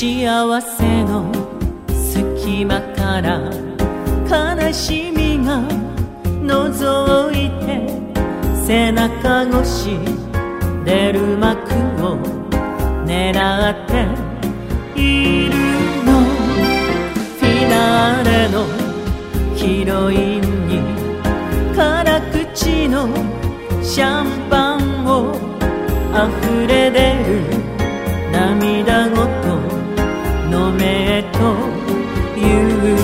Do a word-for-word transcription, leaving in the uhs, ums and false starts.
幸せの隙間から悲しみが覗いて背中越し出る幕を狙っているの。フィナーレのヒロインに辛口のシャンパンを溢れ出る涙ごと飲めと言う